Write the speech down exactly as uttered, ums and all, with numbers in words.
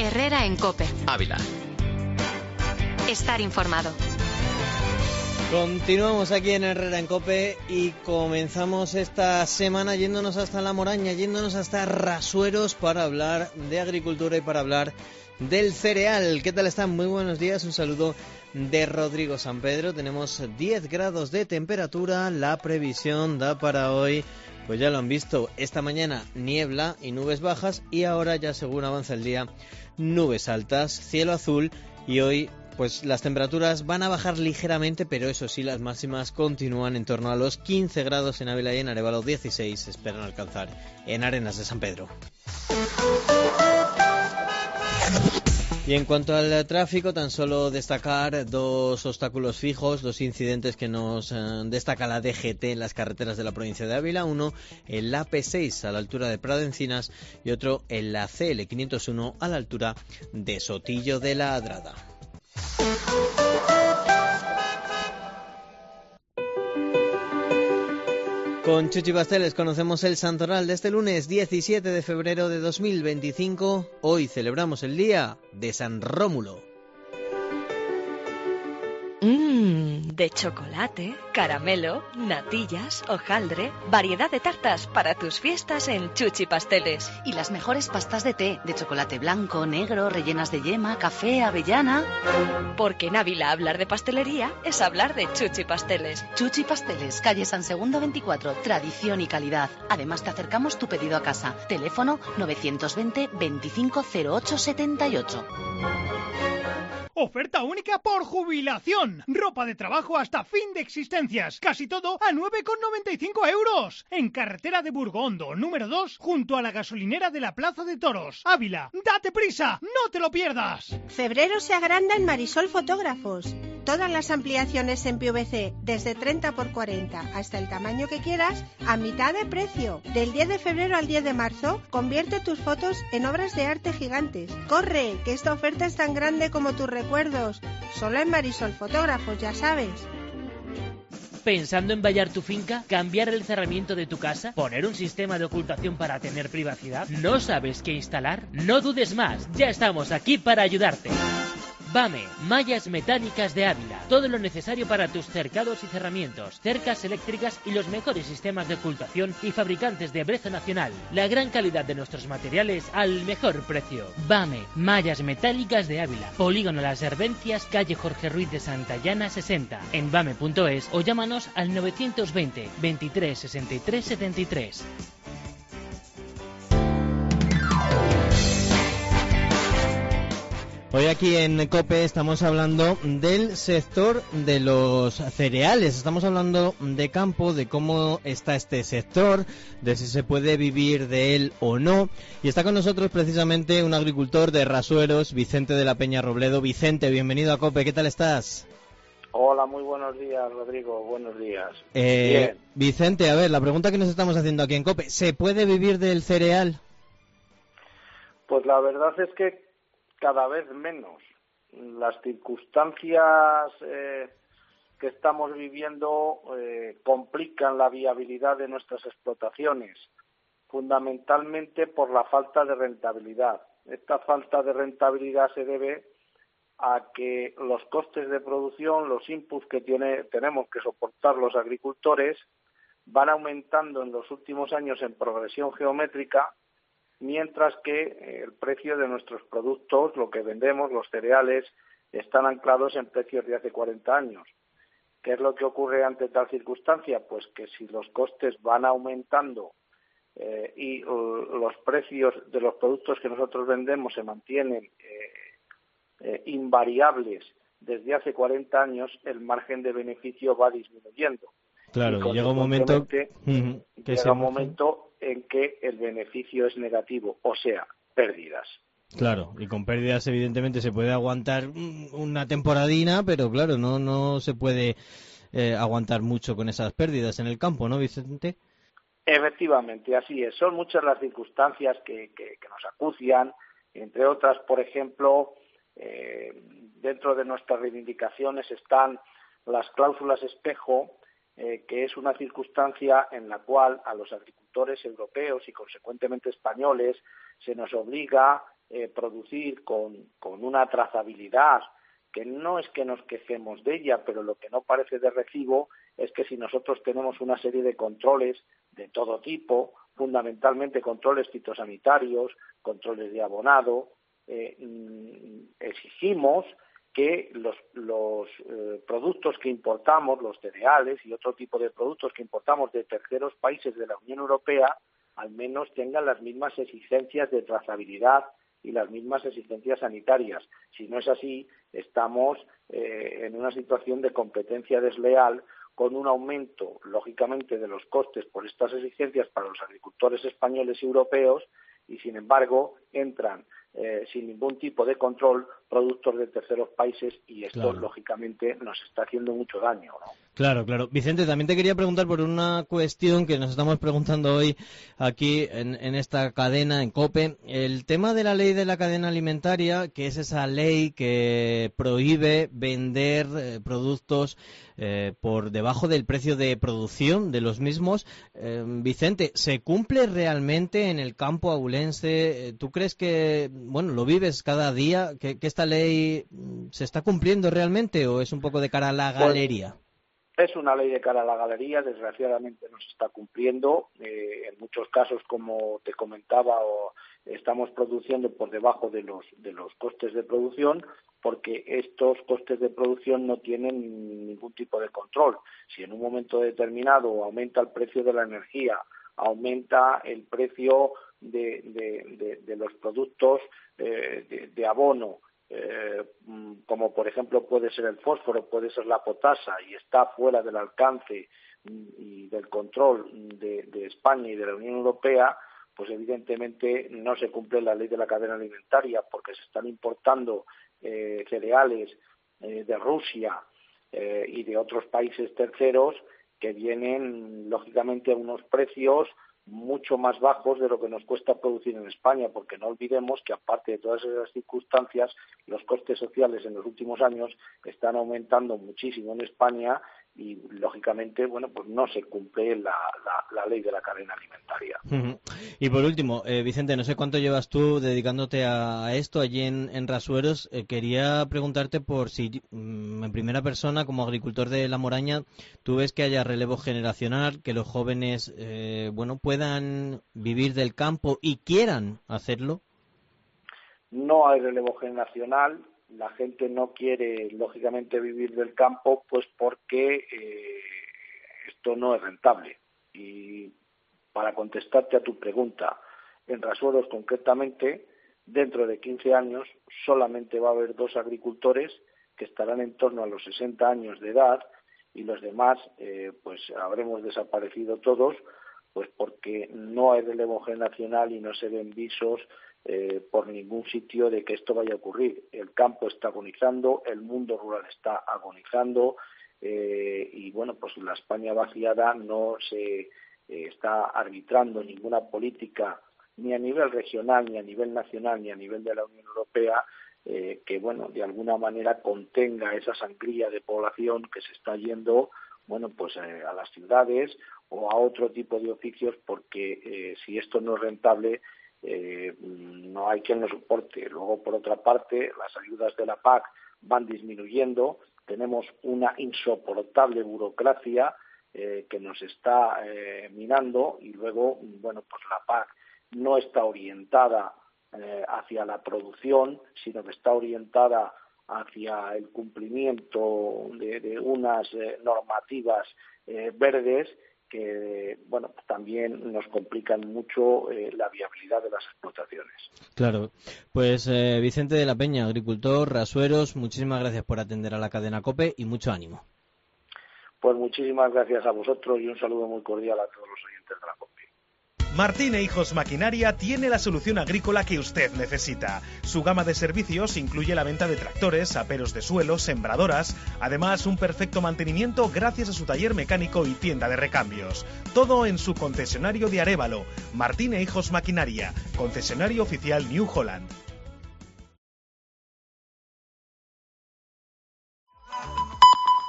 Herrera en COPE. Ávila. Estar informado. Continuamos aquí en Herrera en COPE y comenzamos esta semana yéndonos hasta La Moraña, yéndonos hasta Rasueros para hablar de agricultura y para hablar del cereal. ¿Qué tal están? Muy buenos días, un saludo de Rodrigo San Pedro. Tenemos diez grados de temperatura, la previsión da para hoy, pues ya lo han visto, esta mañana niebla y nubes bajas y ahora ya según avanza el día, nubes altas, cielo azul y hoy pues las temperaturas van a bajar ligeramente, pero eso sí, las máximas continúan en torno a los quince grados en Ávila y en Arévalo dieciséis se esperan alcanzar en Arenas de San Pedro. Y en cuanto al tráfico, tan solo destacar dos obstáculos fijos, dos incidentes que nos eh, destaca la D G T en las carreteras de la provincia de Ávila. Uno en la P seis a la altura de Prado Encinas y otro en la C L quinientos uno a la altura de Sotillo de la Adrada. Con Chuchi Pasteles conocemos el santoral de este lunes diecisiete de febrero de dos mil veinticinco. Hoy celebramos el día de San Rómulo. Mmm, de chocolate, caramelo, natillas, hojaldre, variedad de tartas para tus fiestas en Chuchi Pasteles. Y las mejores pastas de té, de chocolate blanco, negro, rellenas de yema, café, avellana. Porque en Ávila hablar de pastelería es hablar de Chuchi Pasteles. Chuchi Pasteles, calle San Segundo veinticuatro, tradición y calidad. Además te acercamos tu pedido a casa. Teléfono novecientos veinte veinticinco cero ocho setenta y ocho. Oferta única por jubilación. Ropa de trabajo hasta fin de existencias. Casi todo a nueve con noventa y cinco euros. En carretera de Burgondo, número dos, junto a la gasolinera de la Plaza de Toros. Ávila, date prisa, no te lo pierdas. Febrero se agranda en Marisol Fotógrafos. Todas las ampliaciones en P V C, desde treinta por cuarenta hasta el tamaño que quieras, a mitad de precio. Del diez de febrero al diez de marzo, convierte tus fotos en obras de arte gigantes. ¡Corre, que esta oferta es tan grande como tus recuerdos! Solo en Marisol Fotógrafos, ya sabes. ¿Pensando en vallar tu finca? ¿Cambiar el cerramiento de tu casa? ¿Poner un sistema de ocultación para tener privacidad? ¿No sabes qué instalar? No dudes más, ya estamos aquí para ayudarte. BAME, mallas metálicas de Ávila. Todo lo necesario para tus cercados y cerramientos, cercas eléctricas y los mejores sistemas de ocultación y fabricantes de brezo nacional. La gran calidad de nuestros materiales al mejor precio. BAME, mallas metálicas de Ávila. Polígono Las Herbencias, calle Jorge Ruiz de Santayana sesenta. En bame punto es o llámanos al novecientos veinte veintitrés sesenta y tres setenta y tres. Hoy aquí en COPE estamos hablando del sector de los cereales, estamos hablando de campo, de cómo está este sector, de si se puede vivir de él o no. Y está con nosotros precisamente un agricultor de Rasueros, Vicente de la Peña Robledo. Vicente, bienvenido a COPE, ¿qué tal estás? Hola, muy buenos días, Rodrigo, buenos días. Eh, Bien. Vicente, a ver, la pregunta que nos estamos haciendo aquí en COPE, ¿se puede vivir del cereal? Pues la verdad es que cada vez menos. Las circunstancias eh, que estamos viviendo eh, complican la viabilidad de nuestras explotaciones, fundamentalmente por la falta de rentabilidad. Esta falta de rentabilidad se debe a que los costes de producción, los inputs que tiene, tenemos que soportar los agricultores, van aumentando en los últimos años en progresión geométrica, mientras que el precio de nuestros productos, lo que vendemos, los cereales, están anclados en precios de hace cuarenta años. ¿Qué es lo que ocurre ante tal circunstancia? Pues que si los costes van aumentando eh, y uh, los precios de los productos que nosotros vendemos se mantienen eh, eh, invariables desde hace cuarenta años, el margen de beneficio va disminuyendo. Claro, y y llega un momento, uh-huh, que llega un momento en que el beneficio es negativo, o sea, pérdidas. Claro, y con pérdidas evidentemente se puede aguantar una temporadina, pero claro, no no se puede eh, aguantar mucho con esas pérdidas en el campo, ¿no, Vicente? Efectivamente, así es. Son muchas las circunstancias que, que, que nos acucian, entre otras, por ejemplo, eh, dentro de nuestras reivindicaciones están las cláusulas espejo, eh, que es una circunstancia en la cual a los agricultores europeos y consecuentemente españoles se nos obliga eh, producir con, con una trazabilidad que no es que nos quejemos de ella, pero lo que no parece de recibo es que si nosotros tenemos una serie de controles de todo tipo, fundamentalmente controles fitosanitarios, controles de abonado, eh, exigimos que los, los eh, productos que importamos, los cereales y otro tipo de productos que importamos de terceros países de la Unión Europea, al menos tengan las mismas exigencias de trazabilidad y las mismas exigencias sanitarias. Si no es así, estamos eh, en una situación de competencia desleal, con un aumento, lógicamente, de los costes por estas exigencias para los agricultores españoles y europeos, y sin embargo entran eh, sin ningún tipo de control productos de terceros países, y esto claro. lógicamente nos está haciendo mucho daño, ¿no? Claro, claro. Vicente, también te quería preguntar por una cuestión que nos estamos preguntando hoy aquí en, en esta cadena, en COPE. El tema de la ley de la cadena alimentaria, que es esa ley que prohíbe vender eh, productos eh, por debajo del precio de producción de los mismos. Eh, Vicente, ¿se cumple realmente en el campo abulense? ¿Tú crees que, bueno, lo vives cada día, que, que esta ley se está cumpliendo realmente o es un poco de cara a la galería? Pues, es una ley de cara a la galería, desgraciadamente no se está cumpliendo. Eh, en muchos casos, como te comentaba, o estamos produciendo por debajo de los de los costes de producción, porque estos costes de producción no tienen ningún tipo de control. Si en un momento determinado aumenta el precio de la energía, aumenta el precio de, de, de, de los productos eh, de, de abono, Eh, como por ejemplo puede ser el fósforo, puede ser la potasa, y está fuera del alcance y del control de, de España y de la Unión Europea, pues evidentemente no se cumple la ley de la cadena alimentaria, porque se están importando eh, cereales eh, de Rusia eh, y de otros países terceros que vienen lógicamente a unos precios mucho más bajos de lo que nos cuesta producir en España, porque no olvidemos que aparte de todas esas circunstancias, los costes sociales en los últimos años están aumentando muchísimo en España y lógicamente, bueno, pues no se cumple la, la, la ley de la cadena alimentaria. Uh-huh. Y por último, eh, Vicente, no sé cuánto llevas tú dedicándote a, a esto allí en, en Rasueros. Eh, quería preguntarte por si, mm, en primera persona, como agricultor de La Moraña, tú ves que haya relevo generacional, que los jóvenes, eh, bueno, puedan vivir del campo y quieran hacerlo. No hay relevo generacional. La gente no quiere, lógicamente, vivir del campo, pues porque eh, esto no es rentable. Y para contestarte a tu pregunta, en Rasueros concretamente, dentro de quince años, solamente va a haber dos agricultores que estarán en torno a los sesenta años de edad, y los demás, eh, pues habremos desaparecido todos, pues porque no hay relevo generacional y no se ven visos Eh, por ningún sitio de que esto vaya a ocurrir. El campo está agonizando, el mundo rural está agonizando, eh, y bueno, pues la España vaciada no se eh, está arbitrando ninguna política ni a nivel regional, ni a nivel nacional, ni a nivel de la Unión Europea, eh, que bueno, de alguna manera contenga esa sangría de población que se está yendo, bueno, pues eh, a las ciudades o a otro tipo de oficios, porque eh, si esto no es rentable, Eh, no hay quien lo soporte. Luego, por otra parte, las ayudas de la P A C van disminuyendo, tenemos una insoportable burocracia eh, que nos está eh, minando, y luego, bueno, pues la P A C no está orientada eh, hacia la producción, sino que está orientada hacia el cumplimiento de, de unas eh, normativas eh, verdes que, bueno, también nos complican mucho eh, la viabilidad de las explotaciones. Claro. Pues eh, Vicente de la Peña, agricultor, Rasueros, muchísimas gracias por atender a la cadena COPE y mucho ánimo. Pues muchísimas gracias a vosotros y un saludo muy cordial a todos los oyentes de la COPE. Martín e Hijos Maquinaria tiene la solución agrícola que usted necesita. Su gama de servicios incluye la venta de tractores, aperos de suelo, sembradoras, además un perfecto mantenimiento gracias a su taller mecánico y tienda de recambios. Todo en su concesionario de Arévalo. Martín e Hijos Maquinaria, concesionario oficial New Holland.